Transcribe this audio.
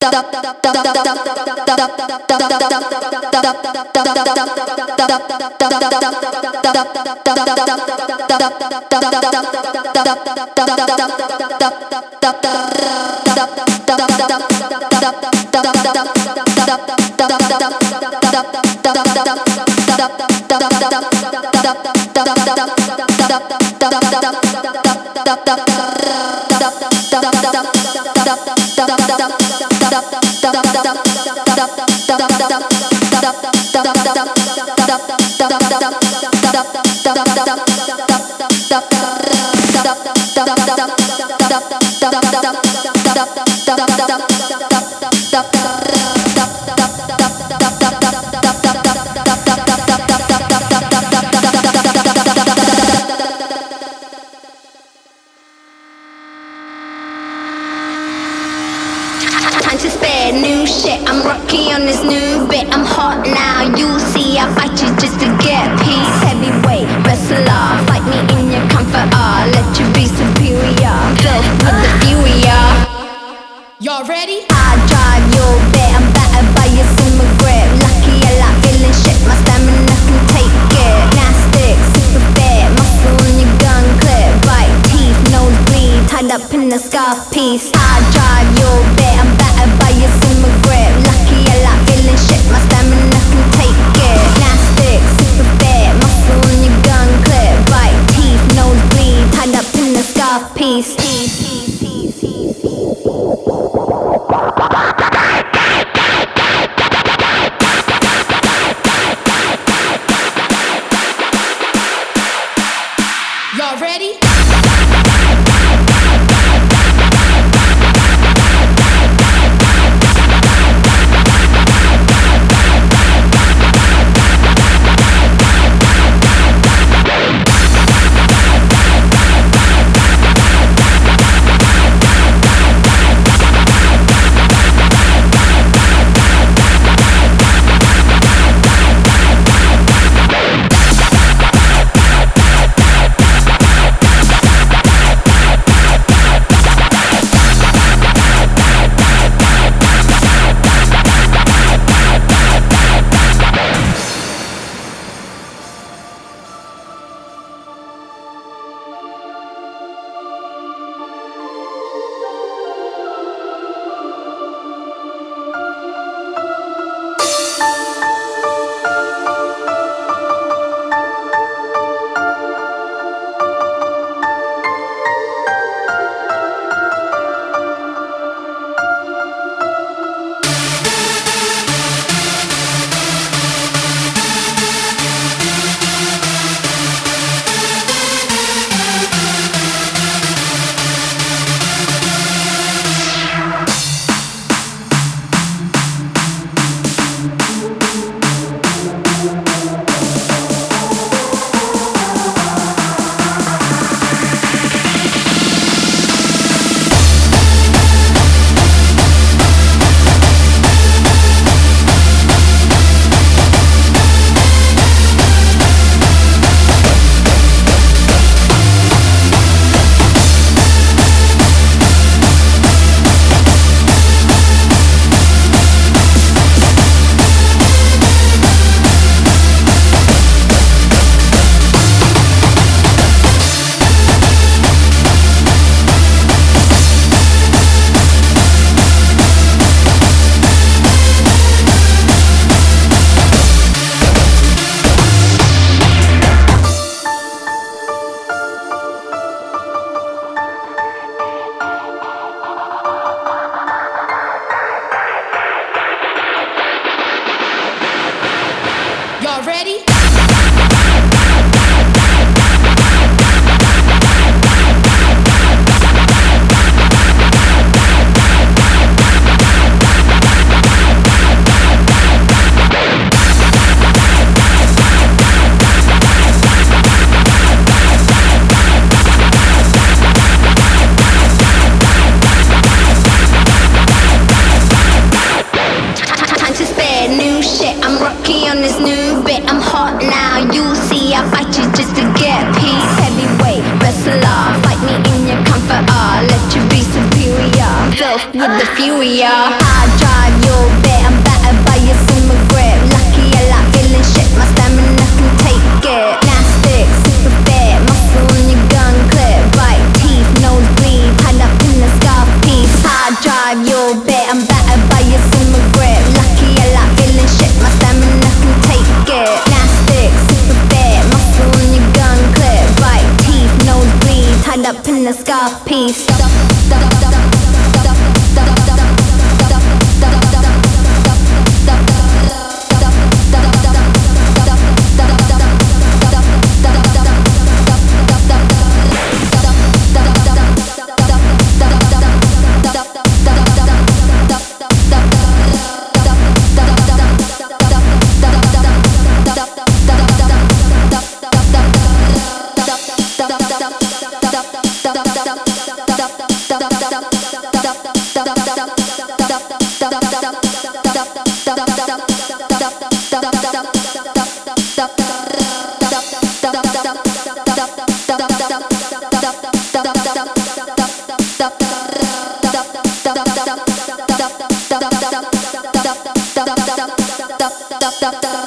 Time to spare, new shit. I'm rocky on this new bit. I'm hot now, you'll see. I fight you just to get peace. Heavyweight wrestler, fight me in your comfort. Let you be superior. Filth with the fury. Y'all ready? I drive your bit. I'm battered by your summer grip. Lucky I like feeling shit. My stamina can take it. Nastic, super fit. Muscle on your gun clip. Right teeth, nose bleed. Tied up in a scarf piece. I drive your bit. I'm battered by your summer grip. Lucky I like feeling shit. My stamina can take it. Nastic, super fit. Muscle on your gun clip. Right teeth, nose bleed. Tied up in a scarf piece. Y'all ready? Y'all ready? Time to spare, new shit. I'm rocky on this new bit. I'm hot now, you'll see. I fight you just to get peace. Heavyweight wrestler, fight me in your comfort. Let you be superior. Filth with the fury. I peace. Stop.